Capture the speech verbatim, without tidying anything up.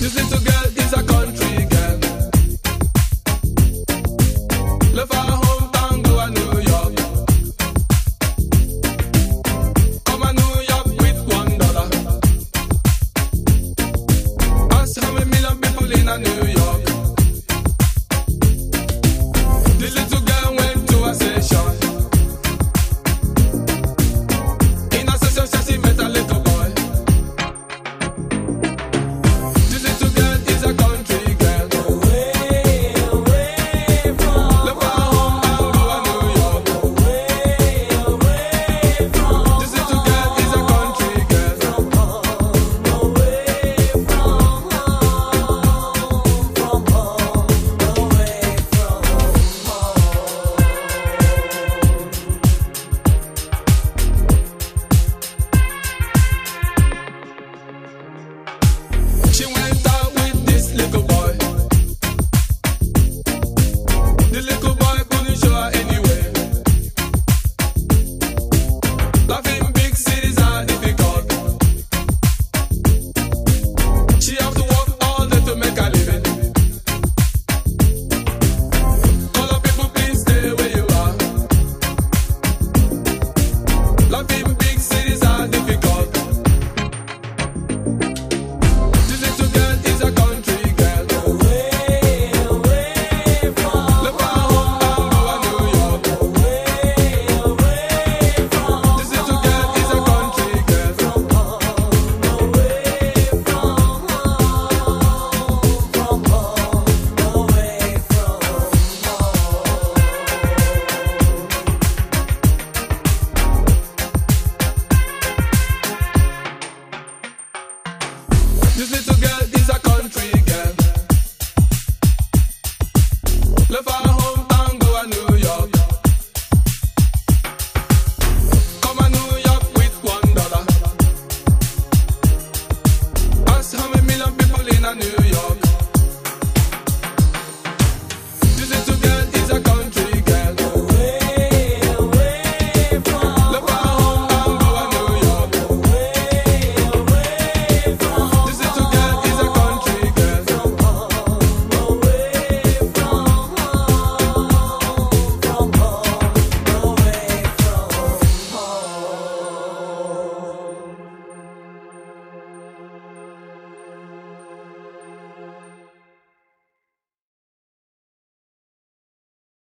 This little girl is a country girl. Left her hometown, go to New York. Come to New York with one dollar. Ask how many million people in a New York. The little girl went to a session. In a session, she met a little boy. This little girl is a country girl. Away, away from Left her home and go to New York. away, away from This little girl is a country girl. away from home, from home, away from She went out with this little boy. The little boy couldn't show her anyway. Life in big cities are difficult. She have to work all day to make a living. Call up people, please stay where you are. Life in big cities are difficult. This little girl is a country girl. away, away from Left her home and go to New York. away, away from This little girl is a country girl. from home, away from home, from home, away from This little girl is a country girl. Left her hometown, go to New York. Come to New York with one dollar. Ask how many million people in a New York.